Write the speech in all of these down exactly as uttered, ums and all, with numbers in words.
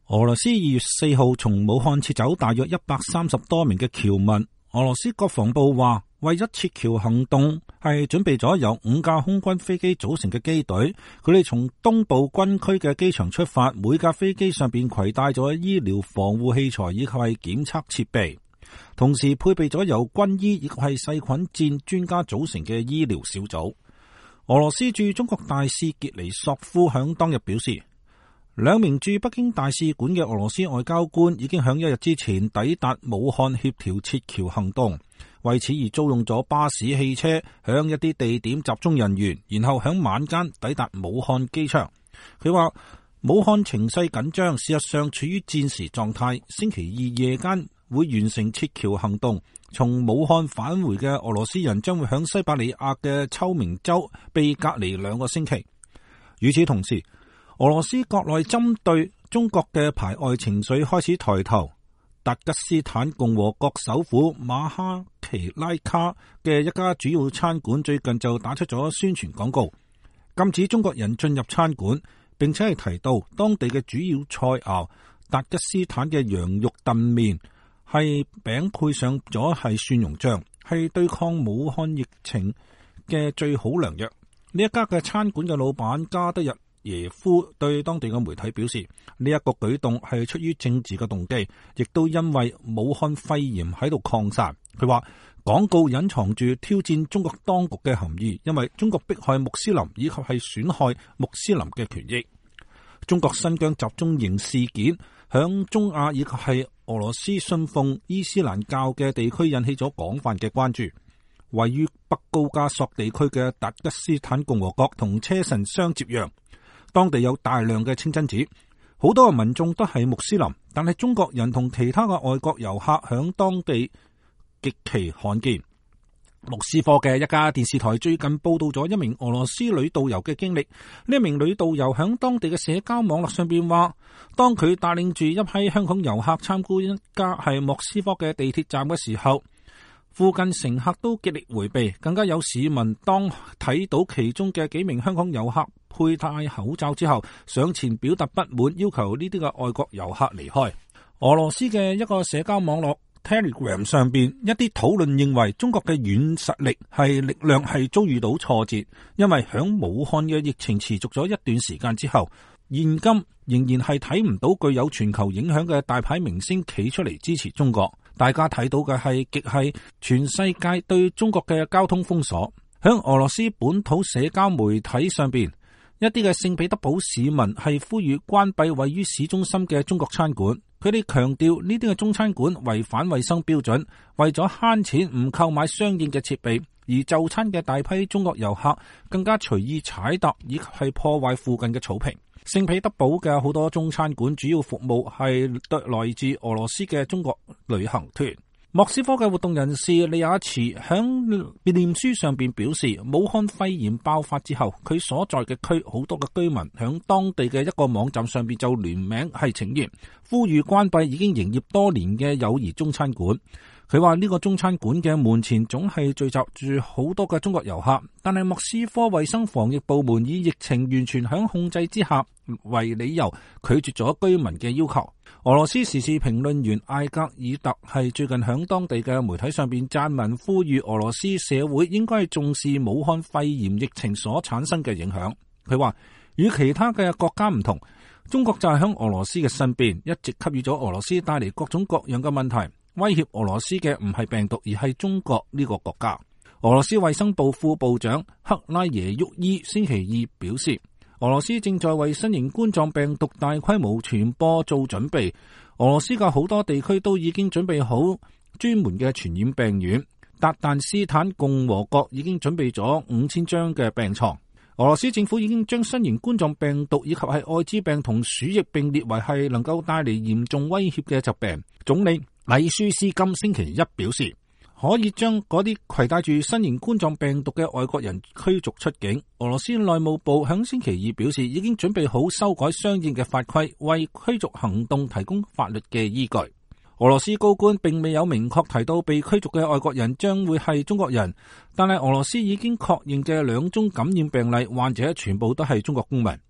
俄羅斯二月四號從武漢撤走大約一百三十多名嘅僑民。俄羅斯國防部話，為咗撤僑行動係準備咗由五架空軍飛機組成嘅機隊，佢哋從東部軍區嘅機場出發，每架飛機上邊攜帶咗醫療防護器材以及係檢測設備，同時配備咗由軍醫以及係細菌戰專家組成嘅醫療小組。俄羅斯駐中國大使傑尼索夫響當日表示，兩名駐北京大使館嘅俄羅斯外交官已經響一日之前抵達武漢協調撤僑行動，為此而租用咗巴士、汽車響一啲地點集中人員，然後響晚間抵達武漢機場。佢話武漢情勢緊張，事實上處於戰時狀態，星期二夜間會完成撤僑行動。從武漢返回嘅俄羅斯人將會響西伯利亞嘅秋明州被隔離兩個星期。與此同時，俄羅斯國內針對中國嘅排外情緒開始抬頭。達吉斯坦共和國首府馬哈奇拉卡嘅一家主要餐館最近就打出咗宣傳廣告，禁止中國人進入餐館，並且係提到當地嘅主要菜餚達吉斯坦嘅羊肉燉麵係餅配上咗係蒜蓉醬，係對抗武漢疫情嘅最好良藥。呢一家嘅餐館嘅老闆加德日耶夫對當地嘅媒體表示，呢一個舉動係出於政治嘅動機，亦都因為武漢肺炎喺度擴散。佢話廣告隱藏住挑戰中國當局嘅含義，因為中國迫害穆斯林以及係損害穆斯林嘅權益。中國新疆集中營事件響中亞以及係俄羅斯信奉伊斯蘭教嘅地區引起咗廣泛嘅關注。位於北高加索地區嘅達吉斯坦共和國同車臣相接壤，當地有大量嘅清真寺，好多嘅民眾都係穆斯林，但係中國人同其他嘅外國遊客響當地極其罕見。莫斯科嘅一家電視台最近報道咗一名俄羅斯女導遊嘅經歷。呢一名女導遊響當地嘅社交網絡上邊話，當佢帶領住一批香港遊客參觀一家係莫斯科嘅地鐵站嘅時候，附近乘客都極力回避，更加有市民當睇到其中嘅幾名香港遊客佩戴口罩之後，上前表達不滿，要求呢啲嘅外國遊客離開。俄羅斯嘅一個社交網絡 Telegram 上邊一啲討論認為，中國嘅軟實力係力量係遭遇到挫折，因為響武漢嘅疫情持續咗一段時間之後，現今仍然係睇唔到具有全球影響嘅大牌明星企出嚟支持中國。大家睇到嘅係極係全世界對中國嘅交通封鎖。響俄羅斯本土社交媒體上邊，一啲嘅聖彼得堡市民係呼籲關閉位於市中心嘅中國餐館。佢哋強調呢啲嘅中餐館違反衛生標準，為咗慳錢唔購買相應嘅設備，而就餐嘅大批中國遊客更加隨意踩踏以及係破壞附近嘅草坪。聖彼得堡嘅好多中餐館主要服務係來自俄羅斯嘅中國旅行團。莫斯科嘅活動人士利亞茨響臉書上邊表示，武漢肺炎爆發之後，佢所在嘅區好多嘅居民響當地嘅一個網站上邊就聯名係請願，呼籲關閉已經營業多年嘅友誼中餐館。佢話呢個中餐館嘅門前總係聚集住好多嘅中國遊客，但係莫斯科衛生防疫部門以疫情完全響控制之下為理由，拒絕咗居民嘅要求。俄羅斯時事評論員艾格爾特係最近響當地嘅媒體上邊撰文，呼籲俄羅斯社會應該重視武漢肺炎疫情所產生嘅影響。佢話與其他嘅國家唔同，中國就係響俄羅斯嘅身邊，一直給予咗俄羅斯帶嚟各種各樣嘅問題。威脅俄羅斯嘅唔係病毒，而係中國呢個國家。俄羅斯衛生部副部長克拉耶沃伊星期二表示，俄羅斯正在為新型冠狀病毒大規模傳播做準備。俄羅斯嘅好多地區都已經準備好專門嘅傳染病院。達旦斯坦共和國已經準備咗五千張嘅病床。俄羅斯政府已經將新型冠狀病毒以及係艾滋病同鼠疫並列為係能夠帶嚟嚴重威脅嘅疾病。總理米舒斯金星期一表示，可以將嗰啲攜帶住新型冠狀病毒嘅外國人驅逐出境。俄羅斯內務部響星期二表示，已經準備好修改相應嘅法規，為驅逐行動提供法律嘅依據。俄羅斯高官並未有明確提到被驅逐嘅外國人將會係中國人，但係俄羅斯已經確認嘅兩宗感染病例患者全部都係中國公民。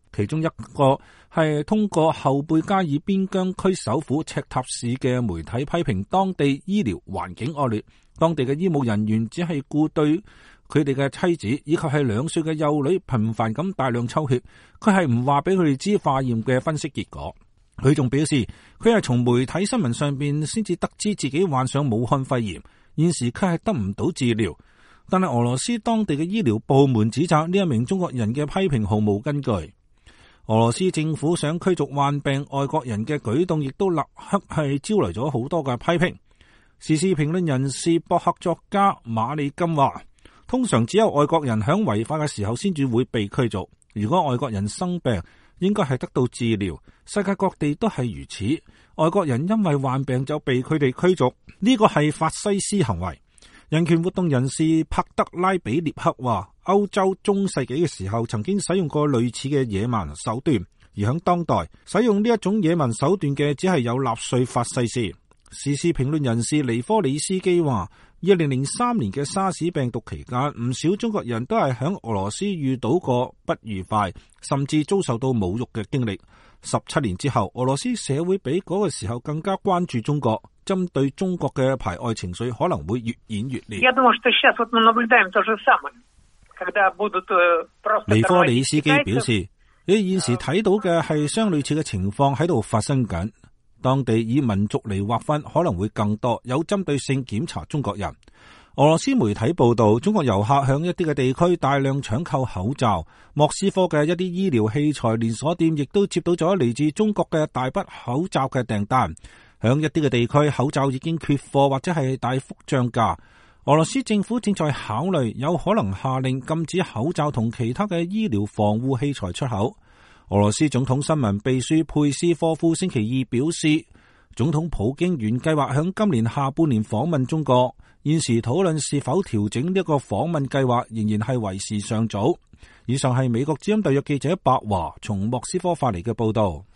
其中一個係通過後貝加爾邊疆區首府赤塔市嘅媒體批評當地醫療環境惡劣，當地嘅醫務人員只係顧對佢哋嘅妻子以及係兩歲嘅幼女頻繁咁大量抽血，佢係唔話俾佢哋知化驗嘅分析結果。佢仲表示佢係從媒體新聞上邊先至得知自己患上武漢肺炎，現時佢係得唔到治療。但係俄羅斯當地嘅醫療部門指責呢一名中國人嘅批評毫無根據。俄羅斯政府想驅逐患病外國人嘅舉動，亦都立刻係招來咗好多嘅批評。時事評論人士、博客作家馬里金話，通常只有外國人響違法嘅時候先至會被驅逐，如果外國人生病，應該係得到治療，世界各地都係如此。外國人因為患病就被佢哋驅逐，呢個係法西斯行為。人權活動人士帕德拉比列克話，歐洲中世紀嘅時候曾經使用過類似嘅野蠻手段，而響當代使用呢一種野蠻手段嘅只係有納粹法西斯。時事評論人士尼科里斯基話，二零零三年嘅沙士病毒期間，唔少中國人都係響俄羅斯遇到過不愉快，甚至遭受到侮辱嘅經歷。十七年之後，俄羅斯社會比嗰個時候更加關注中國，針對中國嘅排外情緒可能會越演越烈。尼科里斯基表示，你現時睇到嘅係相類似嘅情況喺度發生緊，當地以民族嚟劃分可能會更多，有針對性檢查中國人。俄羅斯媒體報道，中國遊客向一啲嘅地區大量搶購口罩，莫斯科嘅一啲醫療器材連鎖店亦都接到咗嚟自中國嘅大筆口罩嘅訂單。響一啲嘅地區，口罩已經缺貨或者係大幅漲價。俄羅斯政府正在考慮有可能下令禁止口罩同其他嘅醫療防護器材出口。俄羅斯總統新聞秘書佩斯科夫星期二表示，總統普京原計劃響今年下半年訪問中國，現時討論是否調整呢個訪問計劃仍然係為時尚早。以上係美國之音特約記者白華從莫斯科發嚟嘅報道。